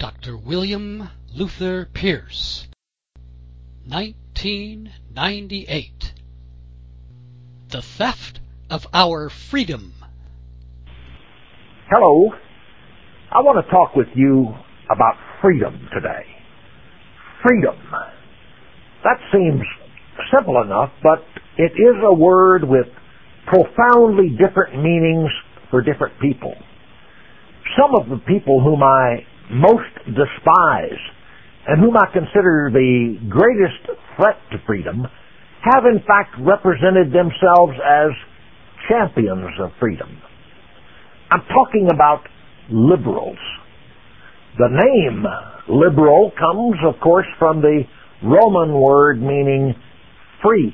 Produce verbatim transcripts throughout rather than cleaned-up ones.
Doctor William Luther Pierce, nineteen ninety-eight. The Theft of Our Freedom. Hello. I want to talk with you about freedom today. Freedom. That seems simple enough, but it is a word with profoundly different meanings for different people. Some of the people whom I most despise and whom I consider the greatest threat to freedom have in fact represented themselves as champions of freedom. I'm talking about liberals. The name liberal comes, of course, from the Roman word meaning free.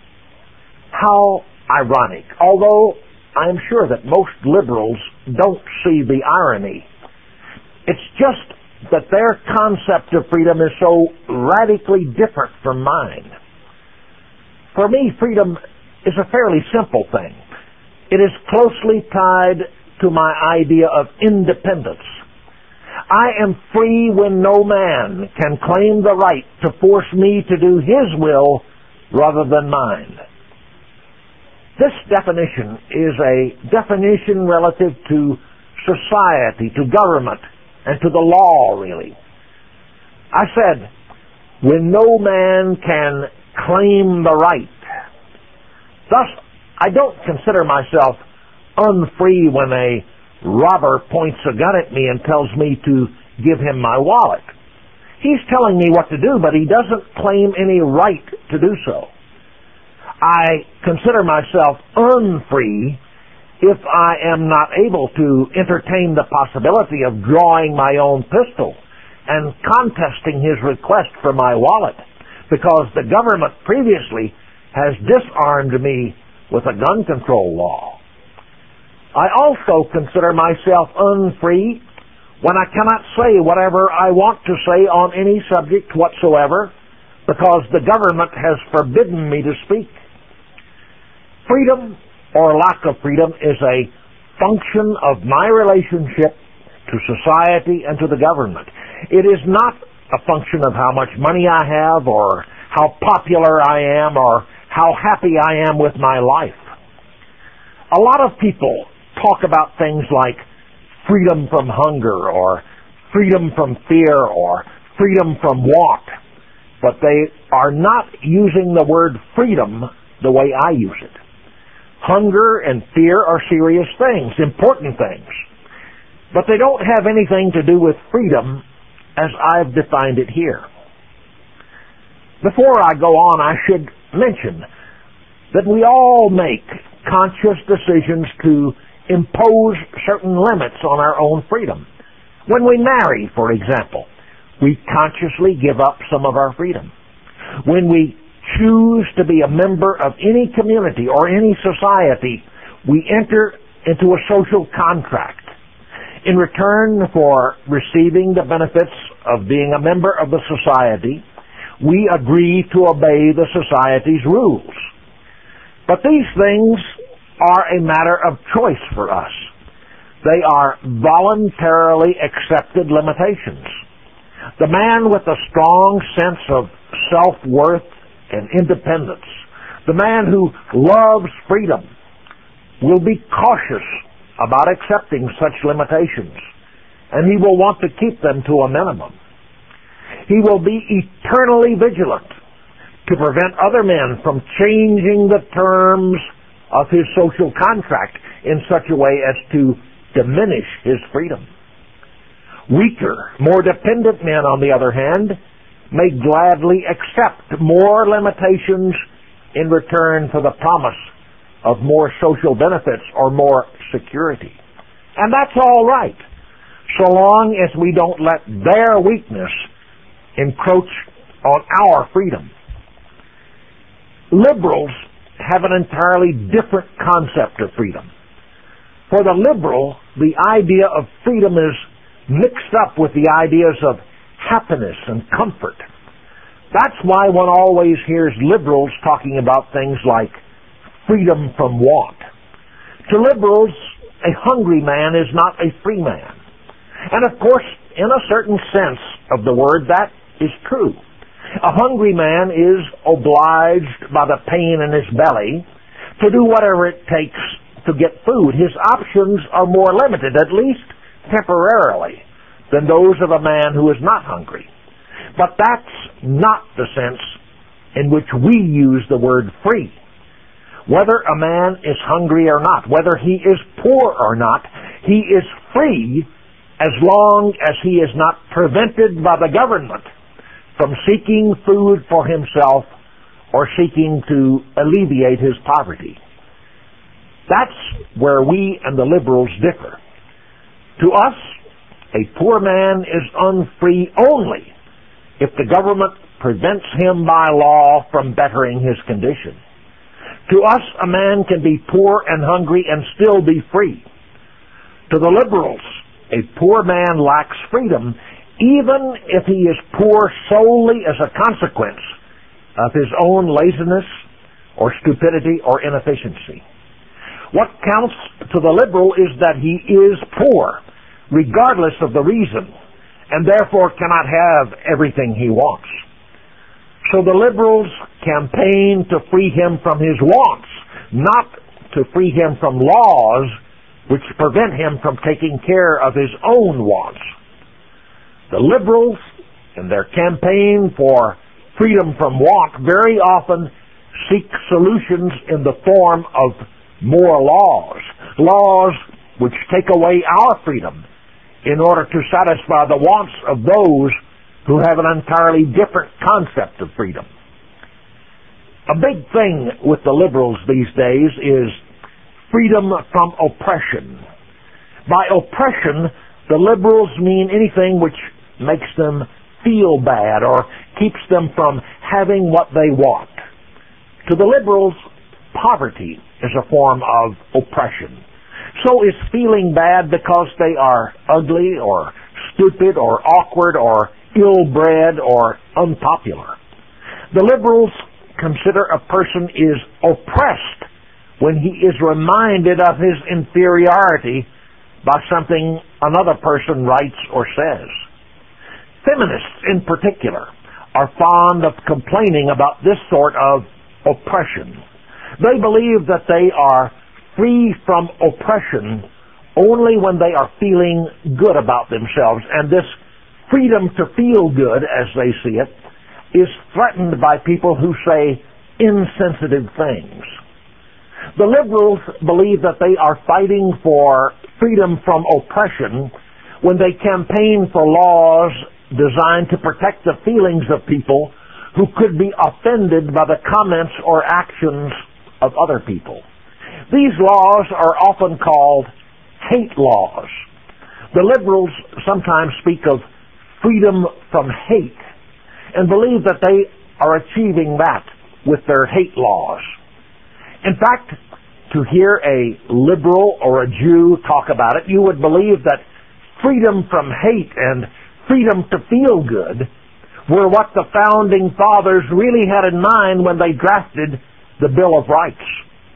How ironic, although I'm sure that most liberals don't see the irony. It's just that their concept of freedom is so radically different from mine. For me, freedom is a fairly simple thing. It is closely tied to my idea of independence. I am free when no man can claim the right to force me to do his will rather than mine. This definition is a definition relative to society, to government, and to the law, really. I said, when no man can claim the right. Thus, I don't consider myself unfree when a robber points a gun at me and tells me to give him my wallet. He's telling me what to do, but he doesn't claim any right to do so. I consider myself unfree if I am not able to entertain the possibility of drawing my own pistol and contesting his request for my wallet, because the government previously has disarmed me with a gun control law. I also consider myself unfree when I cannot say whatever I want to say on any subject whatsoever, because the government has forbidden me to speak. Freedom or lack of freedom is a function of my relationship to society and to the government. It is not a function of how much money I have or how popular I am or how happy I am with my life. A lot of people talk about things like freedom from hunger or freedom from fear or freedom from want, but they are not using the word freedom the way I use it. Hunger and fear are serious things, important things, but they don't have anything to do with freedom as I've defined it here. Before I go on, I should mention that we all make conscious decisions to impose certain limits on our own freedom. When we marry, for example, we consciously give up some of our freedom. When we choose to be a member of any community or any society, we enter into a social contract. In return for receiving the benefits of being a member of the society, we agree to obey the society's rules. But these things are a matter of choice for us. They are voluntarily accepted limitations. The man with a strong sense of self-worth and independence, the man who loves freedom, will be cautious about accepting such limitations, and he will want to keep them to a minimum. He will be eternally vigilant to prevent other men from changing the terms of his social contract in such a way as to diminish his freedom. Weaker, more dependent men, on the other hand, may gladly accept more limitations in return for the promise of more social benefits or more security. And that's all right, so long as we don't let their weakness encroach on our freedom. Liberals have an entirely different concept of freedom. For the liberal, the idea of freedom is mixed up with the ideas of happiness and comfort. That's why one always hears liberals talking about things like freedom from want. To liberals, a hungry man is not a free man. And of course, in a certain sense of the word, that is true. A hungry man is obliged by the pain in his belly to do whatever it takes to get food. His options are more limited, at least temporarily, than those of a man who is not hungry. But that's not the sense in which we use the word free. Whether a man is hungry or not, whether he is poor or not, he is free as long as he is not prevented by the government from seeking food for himself or seeking to alleviate his poverty. That's where we and the liberals differ. To us, a poor man is unfree only if the government prevents him by law from bettering his condition. To us, a man can be poor and hungry and still be free. To the liberals, a poor man lacks freedom even if he is poor solely as a consequence of his own laziness or stupidity or inefficiency. What counts to the liberal is that he is poor, regardless of the reason, and therefore cannot have everything he wants. So the liberals campaign to free him from his wants, not to free him from laws which prevent him from taking care of his own wants. The liberals, in their campaign for freedom from want, very often seek solutions in the form of more laws, laws which take away our freedom in order to satisfy the wants of those who have an entirely different concept of freedom. A big thing with the liberals these days is freedom from oppression. By oppression, the liberals mean anything which makes them feel bad or keeps them from having what they want. To the liberals, poverty is a form of oppression. So is feeling bad because they are ugly or stupid or awkward or ill-bred or unpopular. The liberals consider a person is oppressed when he is reminded of his inferiority by something another person writes or says. Feminists in particular are fond of complaining about this sort of oppression. They believe that they are free from oppression only when they are feeling good about themselves, and this freedom to feel good, as they see it, is threatened by people who say insensitive things. The liberals believe that they are fighting for freedom from oppression when they campaign for laws designed to protect the feelings of people who could be offended by the comments or actions of other people. These laws are often called hate laws. The liberals sometimes speak of freedom from hate and believe that they are achieving that with their hate laws. In fact, to hear a liberal or a Jew talk about it, you would believe that freedom from hate and freedom to feel good were what the founding fathers really had in mind when they drafted the Bill of Rights.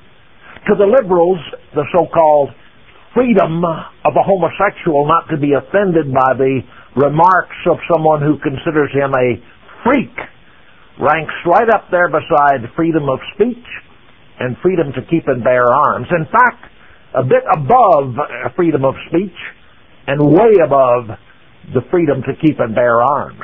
To the liberals, the so-called freedom of a homosexual not to be offended by the remarks of someone who considers him a freak ranks right up there beside freedom of speech and freedom to keep and bear arms. In fact, a bit above freedom of speech and way above the freedom to keep and bear arms.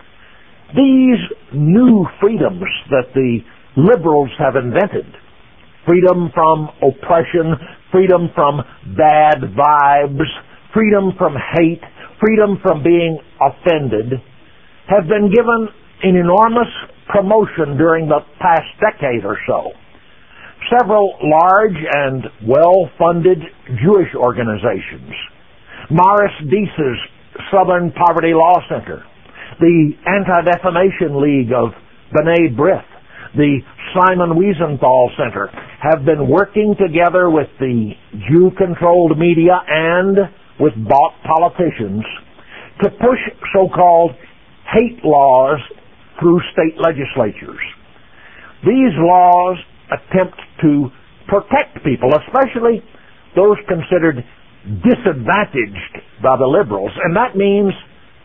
These new freedoms that the liberals have invented, freedom from oppression, freedom from bad vibes, freedom from hate, freedom from being offended, have been given an enormous promotion during the past decade or so. Several large and well-funded Jewish organizations, Morris Deese's Southern Poverty Law Center, the Anti-Defamation League of B'nai B'rith, the Simon Wiesenthal Center, have been working together with the Jew-controlled media and with bought politicians to push so-called hate laws through state legislatures. These laws attempt to protect people, especially those considered disadvantaged by the liberals, and that means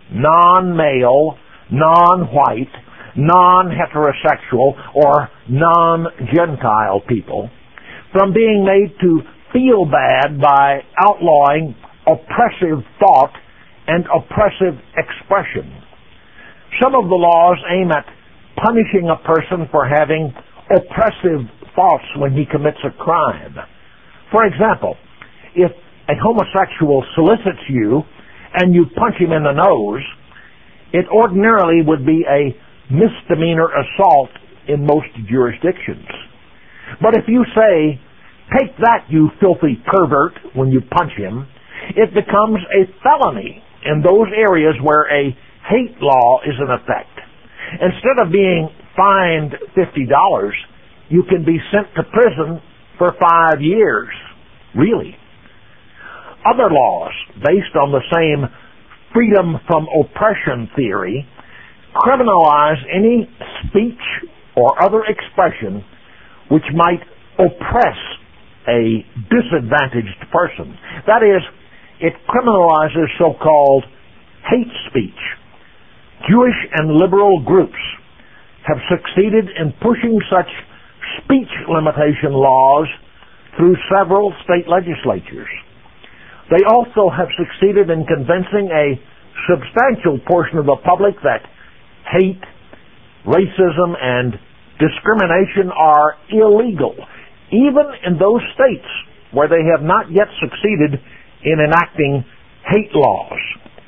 non-male, non-white, non-heterosexual, or non-Gentile people from being made to feel bad by outlawing oppressive thought and oppressive expression. Some of the laws aim at punishing a person for having oppressive thoughts when he commits a crime. For example, if a homosexual solicits you and you punch him in the nose, it ordinarily would be a misdemeanor assault in most jurisdictions. But if you say, "Take that, you filthy pervert," when you punch him, it becomes a felony in those areas where a hate law is in effect. Instead of being fined fifty dollars, you can be sent to prison for five years. Really. Other laws, based on the same freedom from oppression theory, criminalize any speech or other expression which might oppress a disadvantaged person. That is, it criminalizes so-called hate speech. Jewish and liberal groups have succeeded in pushing such speech limitation laws through several state legislatures. They also have succeeded in convincing a substantial portion of the public that hate, racism, and discrimination are illegal, even in those states where they have not yet succeeded in enacting hate laws.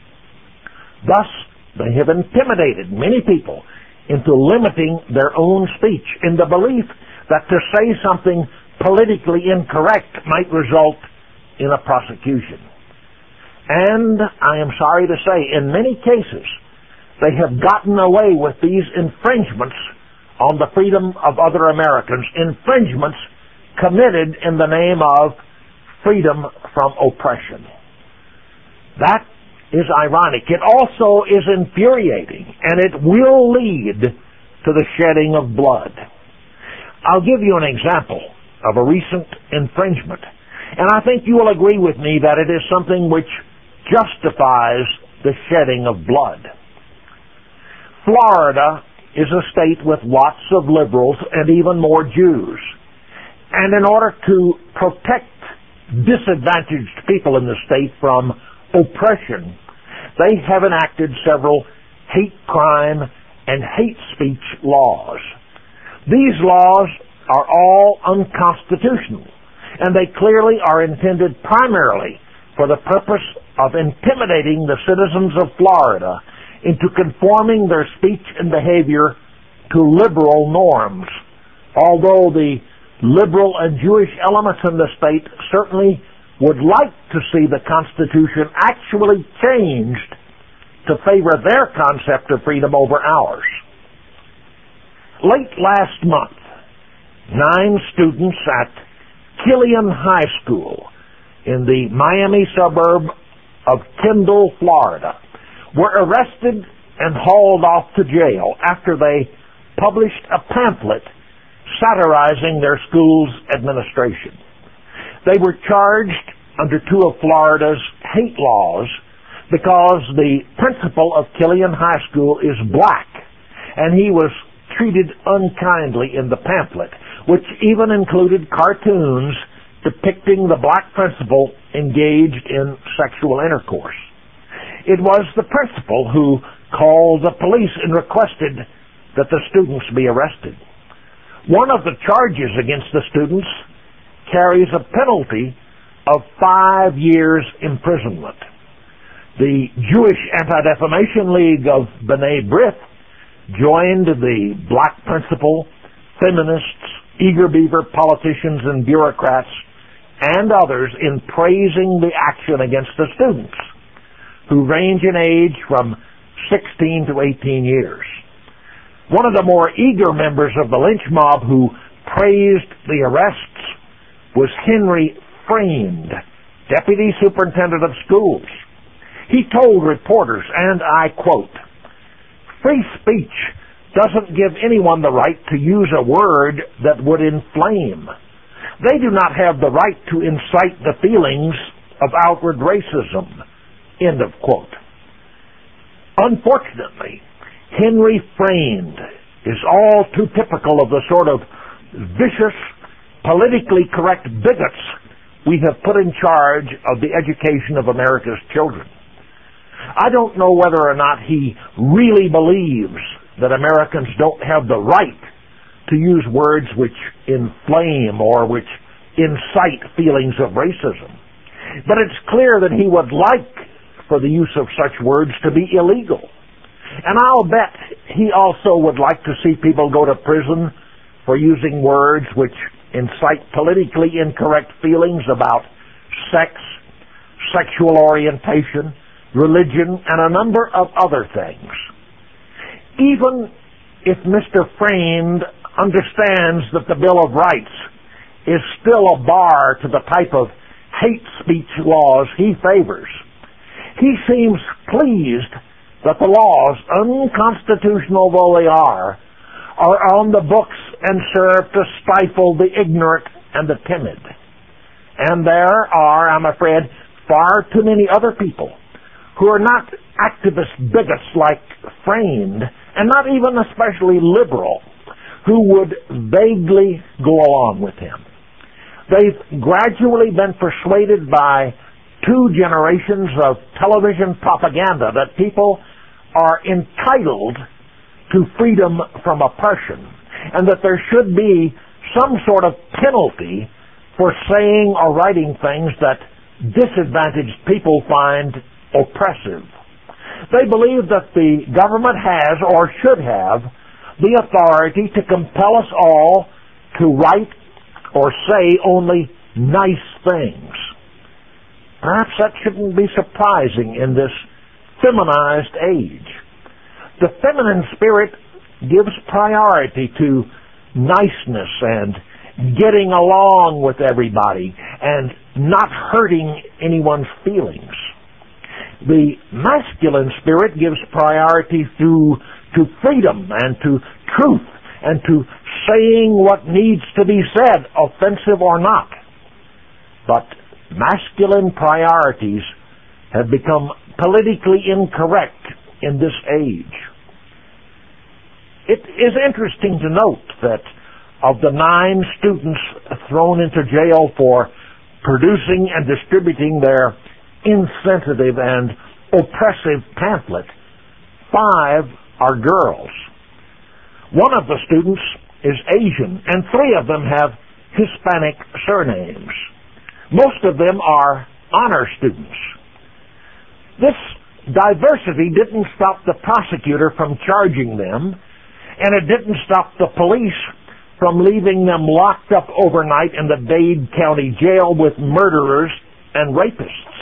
Thus, they have intimidated many people into limiting their own speech in the belief that to say something politically incorrect might result in a prosecution. And I am sorry to say, in many cases, they have gotten away with these infringements on the freedom of other Americans, infringements committed in the name of freedom from oppression. That is ironic. It also is infuriating, and it will lead to the shedding of blood. I'll give you an example of a recent infringement, and I think you will agree with me that it is something which justifies the shedding of blood. Florida is a state with lots of liberals and even more Jews. And in order to protect disadvantaged people in the state from oppression, they have enacted several hate crime and hate speech laws. These laws are all unconstitutional, and they clearly are intended primarily for the purpose of intimidating the citizens of Florida into conforming their speech and behavior to liberal norms. Although the liberal and Jewish elements in the state certainly would like to see the Constitution actually changed to favor their concept of freedom over ours. Late last month, nine students at Killian High School in the Miami suburb of Kendall, Florida, were arrested and hauled off to jail after they published a pamphlet satirizing their school's administration. They were charged under two of Florida's hate laws because the principal of Killian High School is black, and he was treated unkindly in the pamphlet, which even included cartoons depicting the black principal engaged in sexual intercourse. It was the principal who called the police and requested that the students be arrested. One of the charges against the students carries a penalty of five years imprisonment. The Jewish Anti-Defamation League of B'nai B'rith joined the black principal, feminists, eager beaver politicians and bureaucrats, and others in praising the action against the students, who range in age from sixteen to eighteen years. One of the more eager members of the lynch mob who praised the arrests was Henry Freund, Deputy Superintendent of Schools. He told reporters, and I quote, "Free speech doesn't give anyone the right to use a word that would inflame. They do not have the right to incite the feelings of outward racism." End of quote. Unfortunately, Henry Framed is all too typical of the sort of vicious, politically correct bigots we have put in charge of the education of America's children. I don't know whether or not he really believes that Americans don't have the right to use words which inflame or which incite feelings of racism. But it's clear that he would like for the use of such words to be illegal. And I'll bet he also would like to see people go to prison for using words which incite politically incorrect feelings about sex, sexual orientation, religion, and a number of other things. Even if Mister Framed understands that the Bill of Rights is still a bar to the type of hate speech laws he favors, he seems pleased that the laws, unconstitutional though they are, are on the books and serve to stifle the ignorant and the timid. And there are, I'm afraid, far too many other people who are not activist bigots like Framed, and not even especially liberal, who would vaguely go along with him. They've gradually been persuaded by two generations of television propaganda that people are entitled to freedom from oppression, and that there should be some sort of penalty for saying or writing things that disadvantaged people find oppressive. They believe that the government has, or should have, the authority to compel us all to write or say only nice things. Perhaps that shouldn't be surprising in this feminized age. The feminine spirit gives priority to niceness and getting along with everybody and not hurting anyone's feelings. The masculine spirit gives priority to, to freedom and to truth and to saying what needs to be said, offensive or not. But masculine priorities have become politically incorrect in this age. It is interesting to note that of the nine students thrown into jail for producing and distributing their insensitive and oppressive pamphlet, five are girls. One of the students is Asian, and three of them have Hispanic surnames. Most of them are honor students. This diversity didn't stop the prosecutor from charging them, and it didn't stop the police from leaving them locked up overnight in the Dade County Jail with murderers and rapists.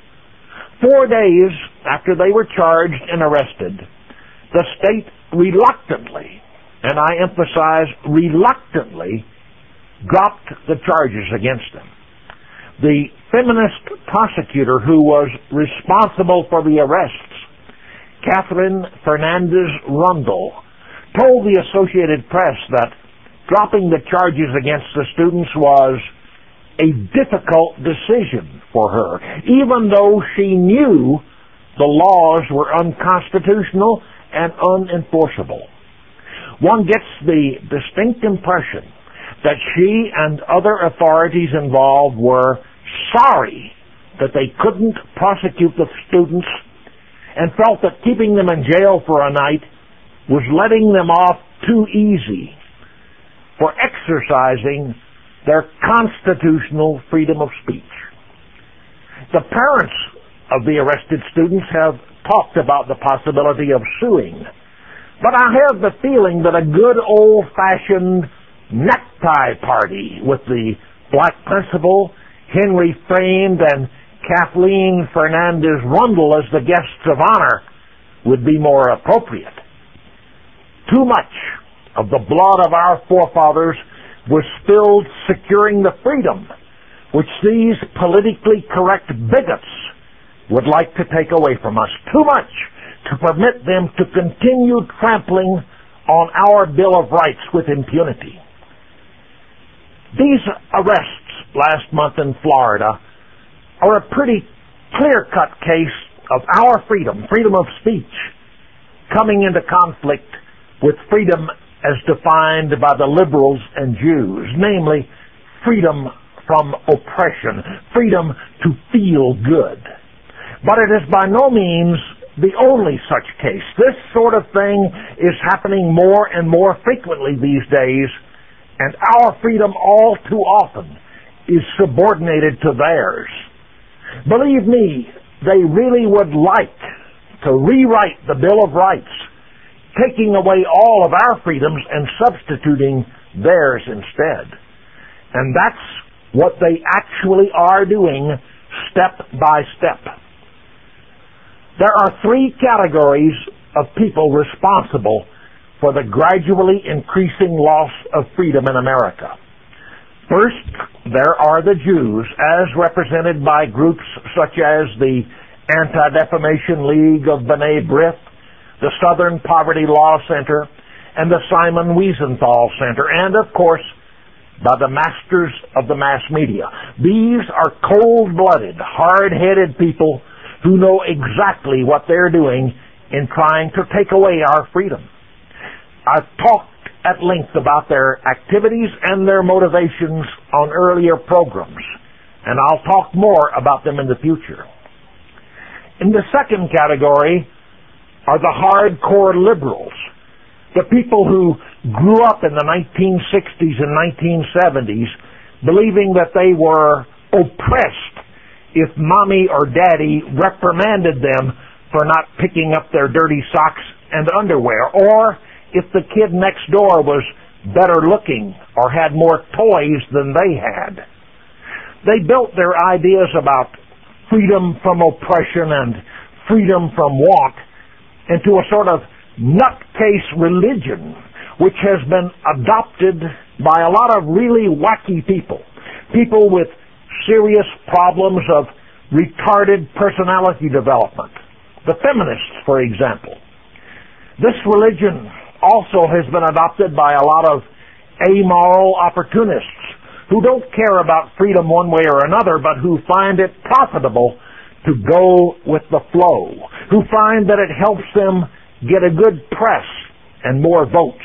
Four days after they were charged and arrested, the state reluctantly, and I emphasize reluctantly, dropped the charges against them. The feminist prosecutor who was responsible for the arrests, Catherine Fernandez Rundle, told the Associated Press that dropping the charges against the students was a difficult decision for her, even though she knew the laws were unconstitutional and unenforceable. One gets the distinct impression that she and other authorities involved were sorry that they couldn't prosecute the students and felt that keeping them in jail for a night was letting them off too easy for exercising their constitutional freedom of speech. The parents of the arrested students have talked about the possibility of suing, but I have the feeling that a good old-fashioned necktie party with the black principal, Henry Framed, and Kathleen Fernandez Rundle as the guests of honor would be more appropriate. Too much of the blood of our forefathers was spilled securing the freedom which these politically correct bigots would like to take away from us. Too much to permit them to continue trampling on our Bill of Rights with impunity. These arrests last month in Florida are a pretty clear-cut case of our freedom, freedom of speech, coming into conflict with freedom as defined by the liberals and Jews, namely freedom from oppression, freedom to feel good. But it is by no means the only such case. This sort of thing is happening more and more frequently these days, and our freedom all too often is subordinated to theirs. Believe me, they really would like to rewrite the Bill of Rights, taking away all of our freedoms and substituting theirs instead. And that's what they actually are doing step by step. There are three categories of people responsible for the gradually increasing loss of freedom in America. First, there are the Jews, as represented by groups such as the Anti-Defamation League of B'nai B'rith, the Southern Poverty Law Center, and the Simon Wiesenthal Center, and of course, by the masters of the mass media. These are cold-blooded, hard-headed people who know exactly what they're doing in trying to take away our freedom. I've talked at length about their activities and their motivations on earlier programs, and I'll talk more about them in the future. In the second category are the hardcore liberals, the people who grew up in the nineteen sixties and nineteen seventies believing that they were oppressed if mommy or daddy reprimanded them for not picking up their dirty socks and underwear, or if the kid next door was better looking or had more toys than they had. They built their ideas about freedom from oppression and freedom from want into a sort of nutcase religion, which has been adopted by a lot of really wacky people, people with serious problems of retarded personality development. The feminists, for example. This religion also has been adopted by a lot of amoral opportunists who don't care about freedom one way or another, but who find it profitable to go with the flow, who find that it helps them get a good press and more votes.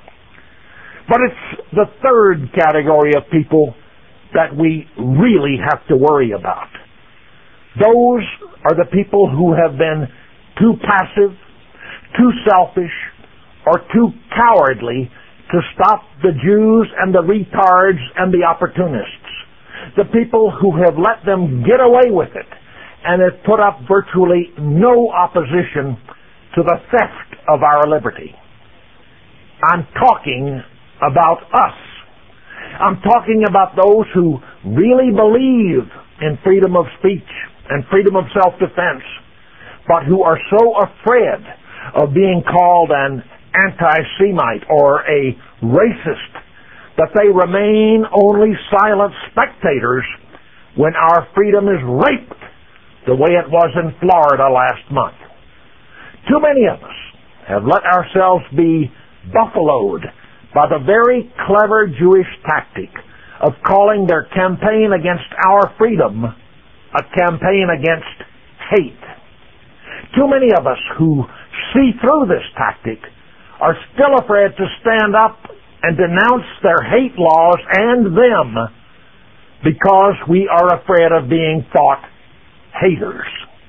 But it's the third category of people that we really have to worry about. Those are the people who have been too passive, too selfish, or too cowardly to stop the Jews and the retards and the opportunists. The people who have let them get away with it and have put up virtually no opposition to the theft of our liberty. I'm talking about us. I'm talking about those who really believe in freedom of speech and freedom of self-defense, but who are so afraid of being called an anti-Semite or a racist that they remain only silent spectators when our freedom is raped the way it was in Florida last month. Too many of us have let ourselves be buffaloed by the very clever Jewish tactic of calling their campaign against our freedom a campaign against hate. Too many of us who see through this tactic are still afraid to stand up and denounce their hate laws and them because we are afraid of being thought haters.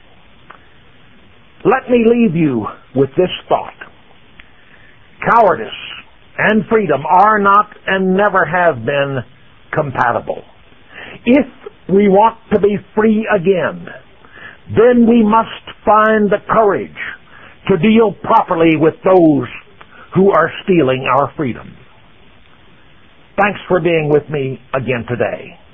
Let me leave you with this thought. Cowardice and freedom are not and never have been compatible. If we want to be free again, then we must find the courage to deal properly with those who are stealing our freedom. Thanks for being with me again today.